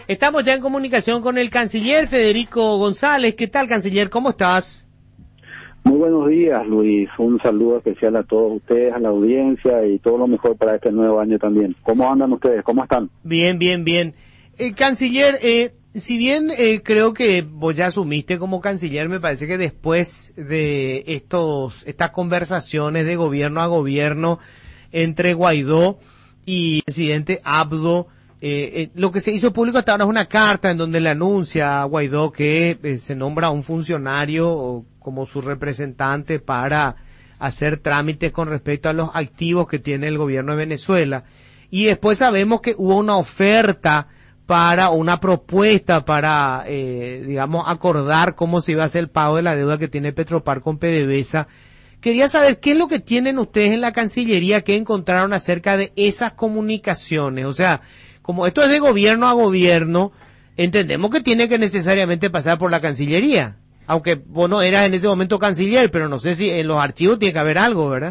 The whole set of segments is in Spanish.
Estamos ya en comunicación con el canciller Federico González. ¿Qué tal, canciller? ¿Cómo estás? Muy buenos días, Luis. Un saludo especial a todos ustedes, a la audiencia y todo lo mejor para este nuevo año también. ¿Cómo andan ustedes? ¿Cómo están? Bien, bien, bien. Canciller, si bien creo que vos ya asumiste como canciller, me parece que después de estas conversaciones de gobierno a gobierno entre Guaidó y el presidente Abdo, lo que se hizo público hasta ahora es una carta en donde le anuncia a Guaidó que se nombra a un funcionario como su representante para hacer trámites con respecto a los activos que tiene el gobierno de Venezuela. Y después sabemos que hubo una oferta una propuesta para, digamos, acordar cómo se iba a hacer el pago de la deuda que tiene Petropar con PDVSA. Quería saber qué es lo que tienen ustedes en la Cancillería que encontraron acerca de esas comunicaciones. O sea, como esto es de gobierno a gobierno, entendemos que tiene que necesariamente pasar por la Cancillería. Aunque vos no eras en ese momento canciller, pero no sé si en los archivos tiene que haber algo, ¿verdad?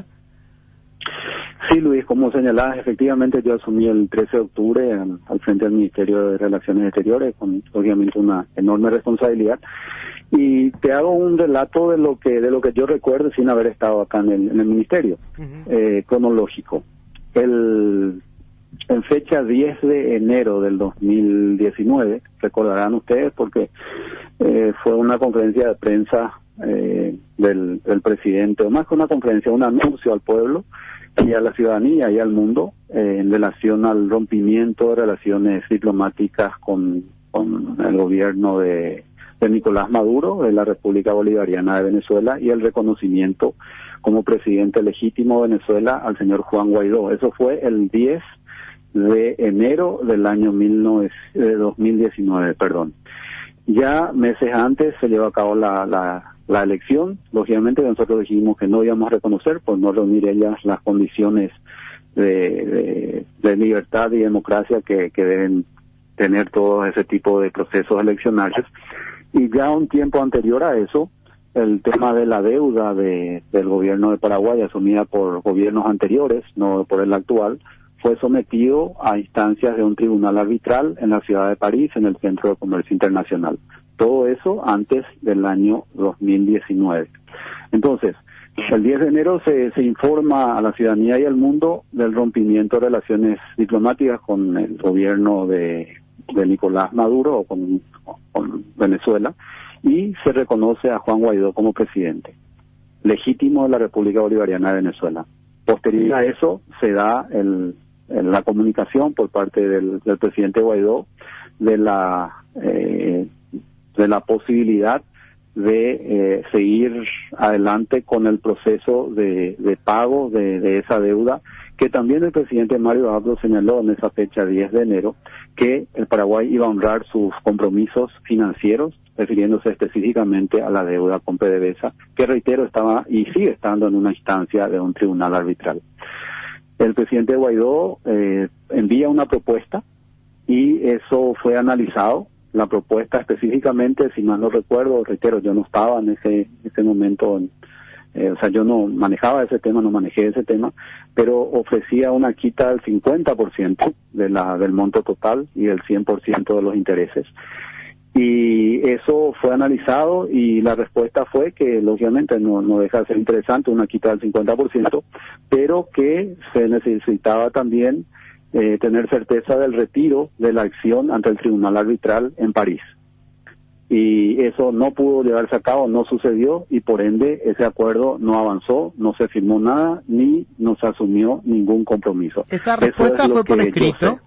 Sí, Luis, como señalás, efectivamente yo asumí el 13 de octubre al frente del Ministerio de Relaciones Exteriores, con obviamente una enorme responsabilidad. Y te hago un relato de lo que yo recuerdo sin haber estado acá en el ministerio, cronológico. En fecha 10 de enero del 2019, recordarán ustedes porque fue una conferencia de prensa del presidente, o más que una conferencia, un anuncio al pueblo y a la ciudadanía y al mundo en relación al rompimiento de relaciones diplomáticas con el gobierno de Nicolás Maduro, de la República Bolivariana de Venezuela, y el reconocimiento como presidente legítimo de Venezuela al señor Juan Guaidó. Eso fue el 10 de enero del año 2019, perdón. Ya meses antes se llevó a cabo la elección. Lógicamente nosotros dijimos que no íbamos a reconocer por no reunir ellas las condiciones de libertad y democracia que deben tener todo ese tipo de procesos eleccionarios. Y ya un tiempo anterior a eso, el tema de la deuda del gobierno de Paraguay, asumida por gobiernos anteriores, no por el actual, fue sometido a instancias de un tribunal arbitral en la ciudad de París, en el Centro de Comercio Internacional. Todo eso antes del año 2019. Entonces, el 10 de enero se informa a la ciudadanía y al mundo del rompimiento de relaciones diplomáticas con el gobierno de Nicolás Maduro o con Venezuela, y se reconoce a Juan Guaidó como presidente legítimo de la República Bolivariana de Venezuela. Posterior a eso se da la comunicación por parte del presidente Guaidó de la posibilidad de seguir adelante con el proceso de pago de esa deuda, que también el presidente Mario Abdo señaló en esa fecha 10 de enero que el Paraguay iba a honrar sus compromisos financieros, refiriéndose específicamente a la deuda con PDVSA, que reitero estaba y sigue estando en una instancia de un tribunal arbitral. El presidente Guaidó envía una propuesta y eso fue analizado. La propuesta específicamente, si mal no recuerdo, reitero, yo no estaba en ese momento, o sea, yo no manejaba ese tema, no manejé ese tema, pero ofrecía una quita del 50% del monto total y del 100% de los intereses. Y eso fue analizado y la respuesta fue que lógicamente no deja de ser interesante una quita del 50%, pero que se necesitaba también tener certeza del retiro de la acción ante el tribunal arbitral en París. Y eso no pudo llevarse a cabo, no sucedió, y por ende ese acuerdo no avanzó, no se firmó nada, ni no se asumió ningún compromiso. ¿Esa respuesta fue por escrito?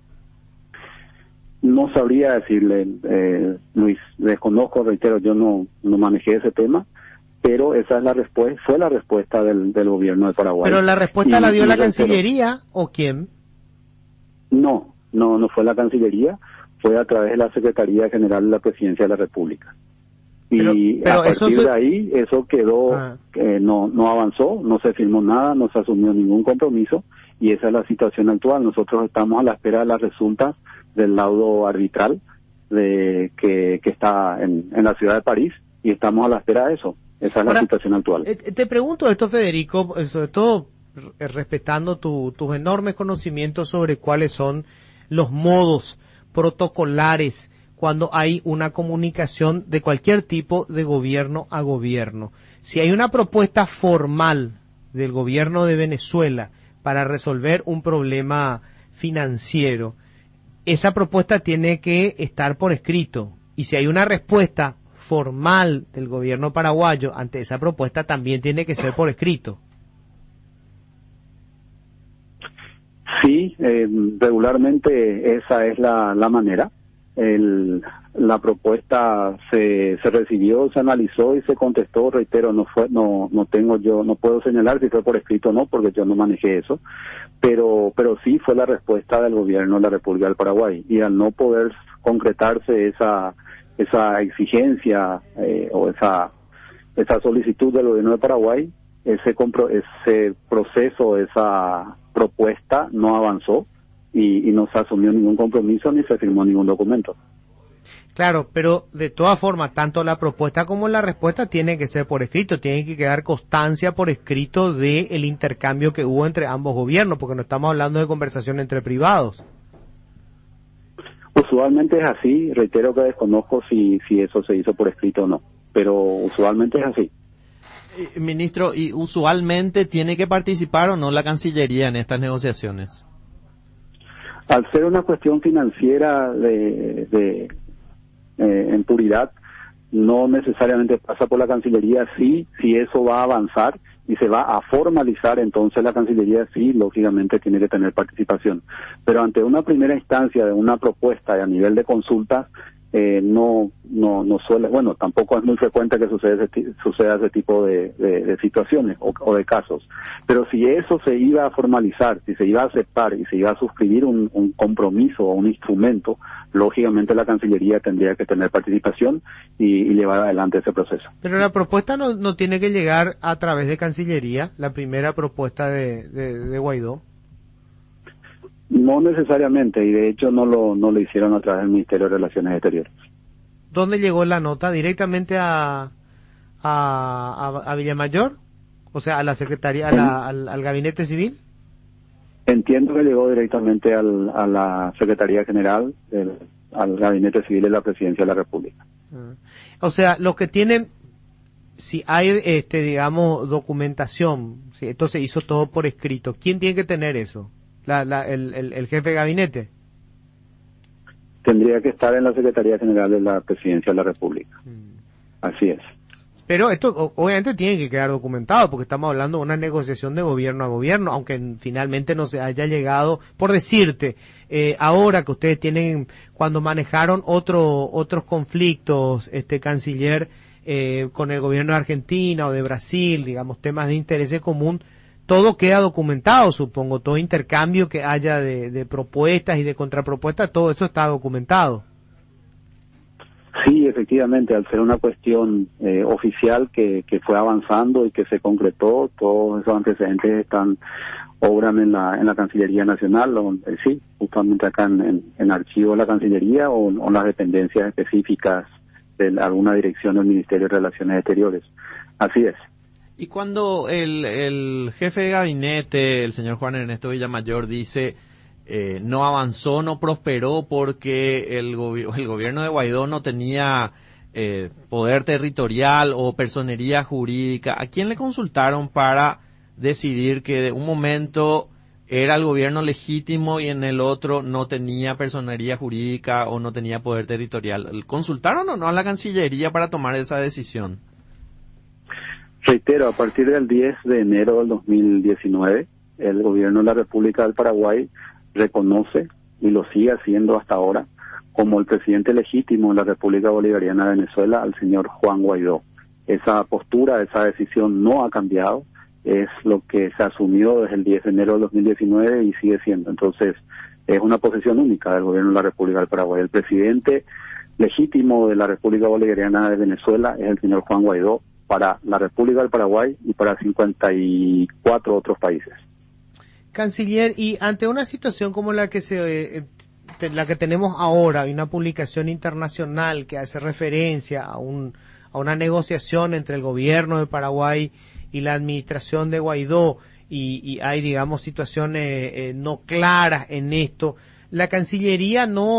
No sabría decirle, Luis, desconozco, reitero, yo no manejé ese tema, pero esa es fue la respuesta del gobierno de Paraguay. ¿Pero la respuesta la dio la Cancillería o quién? No fue la Cancillería, fue a través de la Secretaría General de la Presidencia de la República. Y pero a partir de ahí eso quedó, no avanzó, no se firmó nada, no se asumió ningún compromiso, y esa es la situación actual. Nosotros estamos a la espera de las resultas del laudo arbitral que está en la ciudad de París, y estamos a la espera de eso. Esa es la situación actual. Te pregunto esto, Federico, sobre todo respetando tus enormes conocimientos sobre cuáles son los modos protocolares cuando hay una comunicación de cualquier tipo de gobierno a gobierno. Si hay una propuesta formal del gobierno de Venezuela para resolver un problema financiero, esa propuesta tiene que estar por escrito. Y si hay una respuesta formal del gobierno paraguayo ante esa propuesta, también tiene que ser por escrito. Sí, regularmente esa es la manera. La propuesta se recibió, se analizó y se contestó. Reitero, no puedo señalar si fue por escrito o no, porque yo no manejé eso, pero sí fue la respuesta del gobierno de la República del Paraguay. Y al no poder concretarse esa exigencia o esa solicitud del gobierno de Paraguay, ese proceso, esa propuesta no avanzó y no se asumió ningún compromiso ni se firmó ningún documento. Claro, pero de todas formas, tanto la propuesta como la respuesta tienen que ser por escrito, tiene que quedar constancia por escrito de el intercambio que hubo entre ambos gobiernos, porque no estamos hablando de conversación entre privados. Usualmente es así, reitero que desconozco si eso se hizo por escrito o no, pero usualmente es así. Ministro, ¿y usualmente tiene que participar o no la Cancillería en estas negociaciones? Al ser una cuestión financiera en puridad, no necesariamente pasa por la Cancillería. Sí, si eso va a avanzar y se va a formalizar, entonces la Cancillería sí, lógicamente tiene que tener participación. Pero ante una primera instancia de una propuesta a nivel de consultas, no suele, bueno, tampoco es muy frecuente que suceda ese tipo de situaciones o de casos. Pero si eso se iba a formalizar, si se iba a aceptar y se iba a suscribir un compromiso o un instrumento, lógicamente la Cancillería tendría que tener participación y llevar adelante ese proceso. Pero la propuesta no tiene que llegar a través de Cancillería, la primera propuesta de Guaidó. No necesariamente, y de hecho no lo hicieron a través del Ministerio de Relaciones Exteriores. ¿Dónde llegó la nota? ¿Directamente a Villamayor? O sea, a la Secretaría, al Gabinete Civil. Entiendo que llegó directamente a la Secretaría General, al Gabinete Civil de la Presidencia de la República. O sea, los que tienen, si hay, digamos, documentación, si esto se hizo todo por escrito, ¿quién tiene que tener eso? El jefe de gabinete. Tendría que estar en la Secretaría General de la Presidencia de la República. Así es. Pero esto obviamente tiene que quedar documentado, porque estamos hablando de una negociación de gobierno a gobierno, aunque finalmente no se haya llegado, por decirte, ahora que ustedes tienen, cuando manejaron otros conflictos, canciller, con el gobierno de Argentina o de Brasil, digamos, temas de interés común, todo queda documentado, supongo, todo intercambio que haya de propuestas y de contrapropuestas, todo eso está documentado. Sí, efectivamente, al ser una cuestión oficial que fue avanzando y que se concretó, todos esos antecedentes obran en la Cancillería Nacional, sí, justamente acá en archivo de la Cancillería o en las dependencias específicas de alguna dirección del Ministerio de Relaciones Exteriores. Así es. Y cuando el jefe de gabinete, el señor Juan Ernesto Villamayor, dice no avanzó, no prosperó porque el gobierno de Guaidó no tenía poder territorial o personería jurídica, ¿a quién le consultaron para decidir que de un momento era el gobierno legítimo y en el otro no tenía personería jurídica o no tenía poder territorial? ¿Consultaron o no a la Cancillería para tomar esa decisión? Reitero, a partir del 10 de enero del 2019, el gobierno de la República del Paraguay reconoce, y lo sigue haciendo hasta ahora, como el presidente legítimo de la República Bolivariana de Venezuela, al señor Juan Guaidó. Esa postura, esa decisión no ha cambiado, es lo que se asumió desde el 10 de enero del 2019 y sigue siendo. Entonces, es una posición única del gobierno de la República del Paraguay. El presidente legítimo de la República Bolivariana de Venezuela es el señor Juan Guaidó, para la República del Paraguay y para 54 otros países. Canciller, y ante una situación como la que la que tenemos ahora, hay una publicación internacional que hace referencia a una negociación entre el gobierno de Paraguay y la administración de Guaidó, y hay, digamos, situaciones no claras en esto, la Cancillería no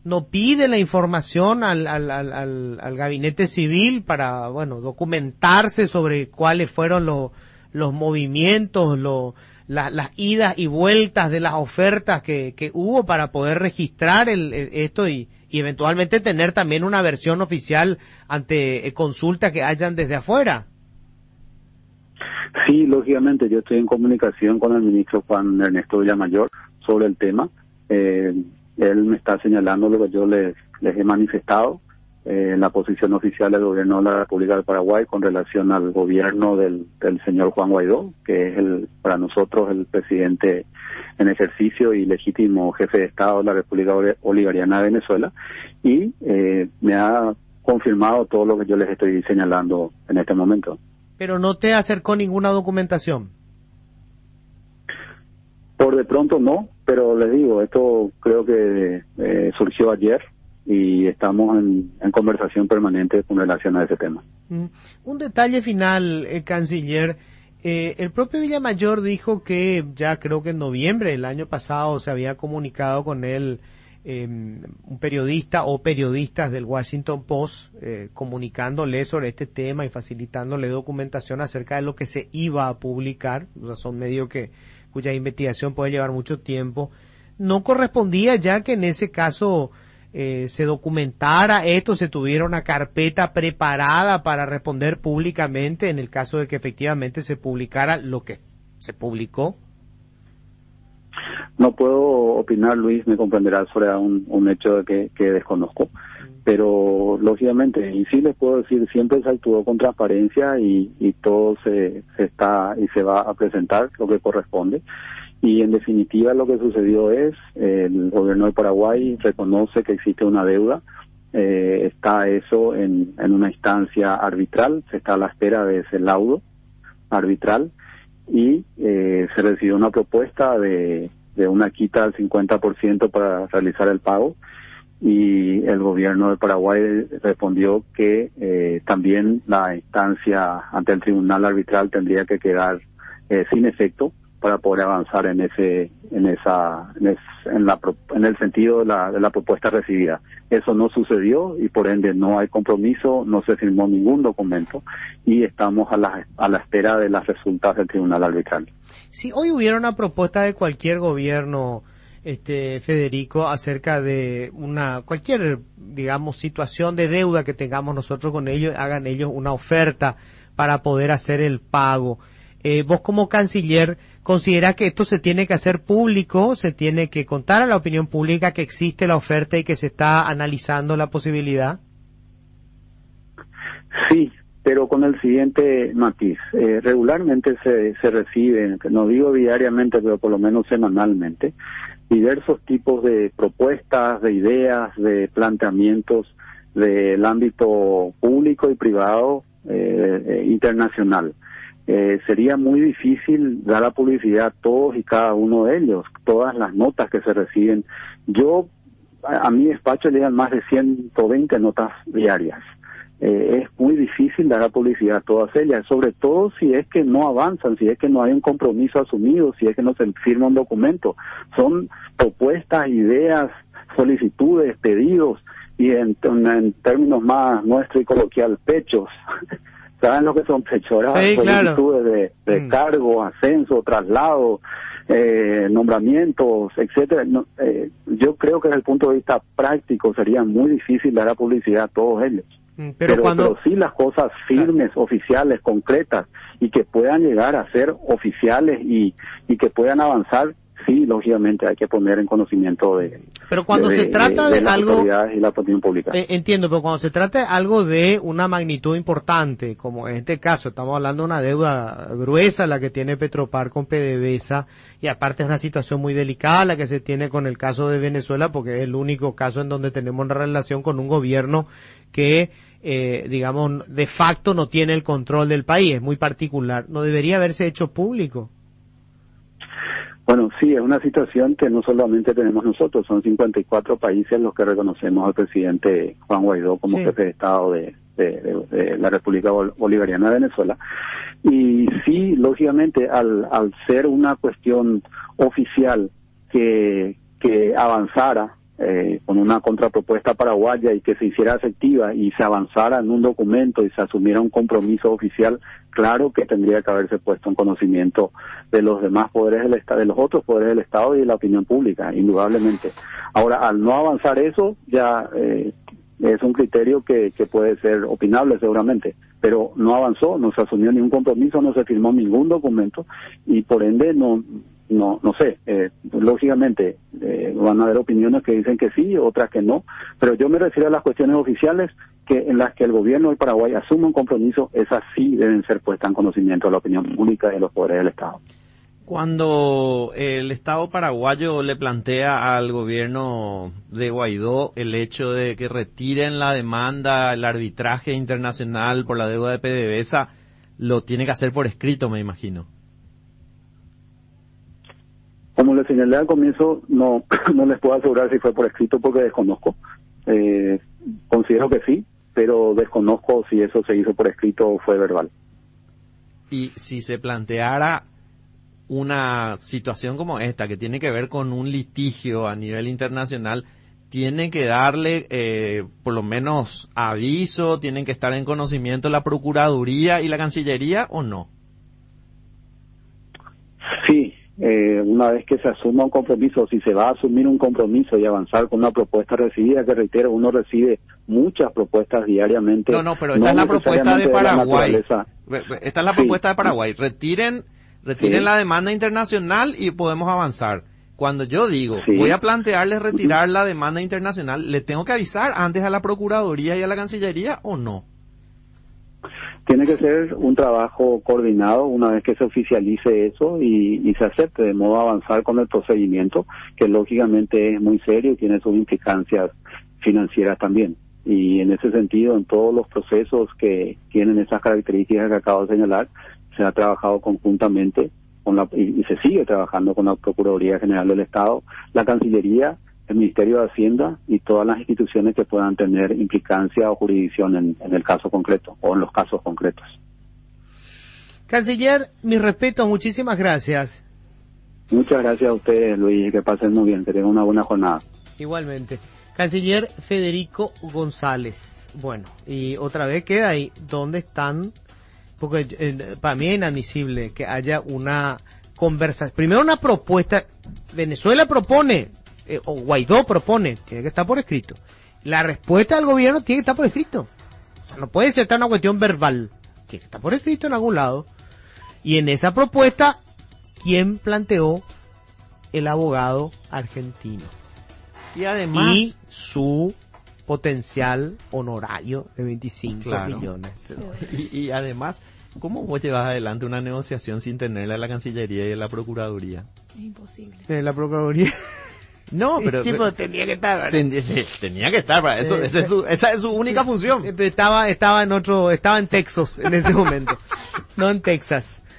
no pide la información al gabinete civil para, bueno, documentarse sobre cuáles fueron los movimientos, las idas y vueltas de las ofertas que hubo para poder registrar esto y eventualmente tener también una versión oficial ante consultas que hayan desde afuera? Sí, lógicamente, yo estoy en comunicación con el ministro Juan Ernesto Villamayor sobre el tema. Él me está señalando lo que yo les he manifestado, la posición oficial del gobierno de la República del Paraguay con relación al gobierno del señor Juan Guaidó, que es para nosotros el presidente en ejercicio y legítimo jefe de Estado de la República Bolivariana de Venezuela, y me ha confirmado todo lo que yo les estoy señalando en este momento. Pero no te acercó ninguna documentación. Por de pronto no, pero les digo, esto creo que surgió ayer y estamos en conversación permanente con relación a ese tema. Un detalle final, canciller. El propio Villamayor dijo que ya creo que en noviembre del año pasado se había comunicado con él un periodista o periodistas del Washington Post comunicándole sobre este tema y facilitándole documentación acerca de lo que se iba a publicar. O sea, son medios cuya investigación puede llevar mucho tiempo. ¿No correspondía ya que en ese caso se documentara esto, se tuviera una carpeta preparada para responder públicamente en el caso de que efectivamente se publicara lo que se publicó? No puedo opinar, Luis, me comprenderás, sobre un hecho que desconozco, pero lógicamente, y sí les puedo decir, siempre se actuó con transparencia y todo se va a presentar lo que corresponde. Y en definitiva lo que sucedió es, el gobierno de Paraguay reconoce que existe una deuda, está eso en una instancia arbitral, se está a la espera de ese laudo arbitral y se recibió una propuesta de una quita del 50% para realizar el pago, y el gobierno de Paraguay respondió que también la instancia ante el tribunal arbitral tendría que quedar sin efecto para poder avanzar en el sentido de la propuesta recibida. Eso no sucedió y por ende no hay compromiso, no se firmó ningún documento y estamos a la espera de las resultados del tribunal arbitral. Si hoy hubiera una propuesta de cualquier gobierno, Federico, acerca de cualquier, digamos, situación de deuda que tengamos nosotros con ellos, hagan ellos una oferta para poder hacer el pago. Vos como canciller, ¿considera que esto se tiene que hacer público, se tiene que contar a la opinión pública que existe la oferta y que se está analizando la posibilidad? Sí, pero con el siguiente matiz. Regularmente se reciben, no digo diariamente, pero por lo menos semanalmente, diversos tipos de propuestas, de ideas, de planteamientos del ámbito público y privado internacional. Sería muy difícil dar la publicidad a todos y cada uno de ellos, todas las notas que se reciben. A mi despacho llegan más de 120 notas diarias. Es muy difícil dar la publicidad a todas ellas, sobre todo si es que no avanzan, si es que no hay un compromiso asumido, si es que no se firma un documento. Son propuestas, ideas, solicitudes, pedidos y en términos más nuestro y coloquial, pechos. ¿Saben lo que son pechos? Sí, solicitudes de cargo, ascenso, traslado, nombramientos, etcétera. Yo creo que desde el punto de vista práctico sería muy difícil dar la publicidad a todos ellos. Pero sí las cosas firmes, oficiales, concretas, y que puedan llegar a ser oficiales y que puedan avanzar, sí, lógicamente hay que poner en conocimiento pero cuando se trata de las algo, autoridades y la opinión pública. Entiendo, pero cuando se trata de algo de una magnitud importante, como en este caso, estamos hablando de una deuda gruesa la que tiene Petropar con PDVSA, y aparte es una situación muy delicada la que se tiene con el caso de Venezuela, porque es el único caso en donde tenemos una relación con un gobierno que digamos, de facto no tiene el control del país, es muy particular. ¿No debería haberse hecho público? Bueno, sí, es una situación que no solamente tenemos nosotros, son 54 países los que reconocemos al presidente Juan Guaidó como jefe de Estado de la República Bolivariana de Venezuela. Y sí, lógicamente, al ser una cuestión oficial que avanzara con una contrapropuesta paraguaya y que se hiciera efectiva y se avanzara en un documento y se asumiera un compromiso oficial, claro que tendría que haberse puesto en conocimiento de los demás poderes del Estado, de los otros poderes del Estado y de la opinión pública, indudablemente. Ahora, al no avanzar eso, ya es un criterio que puede ser opinable seguramente, pero no avanzó, no se asumió ningún compromiso, no se firmó ningún documento y por ende no sé, lógicamente van a haber opiniones que dicen que sí, otras que no, pero yo me refiero a las cuestiones oficiales en las que el gobierno de Paraguay asume un compromiso, esas sí deben ser puestas en conocimiento de la opinión pública y de los poderes del Estado. Cuando el Estado paraguayo le plantea al gobierno de Guaidó el hecho de que retiren la demanda, el arbitraje internacional por la deuda de PDVSA, lo tiene que hacer por escrito, me imagino. Como les señalé al comienzo, no les puedo asegurar si fue por escrito porque desconozco. Considero que sí, pero desconozco si eso se hizo por escrito o fue verbal. Y si se planteara una situación como esta, que tiene que ver con un litigio a nivel internacional, ¿tiene que darle por lo menos aviso, tienen que estar en conocimiento la Procuraduría y la Cancillería o no? Sí. Una vez que se asuma un compromiso, si se va a asumir un compromiso y avanzar con una propuesta recibida, que reitero, uno recibe muchas propuestas diariamente. No, pero esta es la propuesta de Paraguay. Esta es la propuesta de Paraguay. Retiren la demanda internacional y podemos avanzar. Cuando yo digo, voy a plantearles retirar la demanda internacional, ¿le tengo que avisar antes a la Procuraduría y a la Cancillería o no? Tiene que ser un trabajo coordinado una vez que se oficialice eso y se acepte, de modo a avanzar con el procedimiento, que lógicamente es muy serio y tiene sus implicancias financieras también. Y en ese sentido, en todos los procesos que tienen esas características que acabo de señalar, se ha trabajado conjuntamente y se sigue trabajando con la Procuraduría General del Estado, la Cancillería, el Ministerio de Hacienda y todas las instituciones que puedan tener implicancia o jurisdicción en el caso concreto o en los casos concretos. Canciller, mi respeto, muchísimas gracias. Muchas gracias a ustedes, Luis, y que pasen muy bien, que tengan una buena jornada. Igualmente. Canciller Federico González. Bueno, y otra vez queda ahí, ¿dónde están? Porque para mí es inadmisible que haya una conversación. Primero una propuesta, Venezuela propone, o Guaidó propone, tiene que estar por escrito. La respuesta del gobierno tiene que estar por escrito. O sea, no puede ser una cuestión verbal. Tiene que estar por escrito en algún lado. Y en esa propuesta, ¿quién planteó? El abogado argentino. Y además, y su potencial honorario de 25 millones de dólares. Y además, ¿cómo vos llevas adelante una negociación sin tenerla en la Cancillería y en la Procuraduría? Es imposible. En la Procuraduría. No, pero sí, pero tenía que estar, ¿verdad? Tenía que estar para eso. Esa es su única función. Estaba en Texas en ese momento. No en Texas.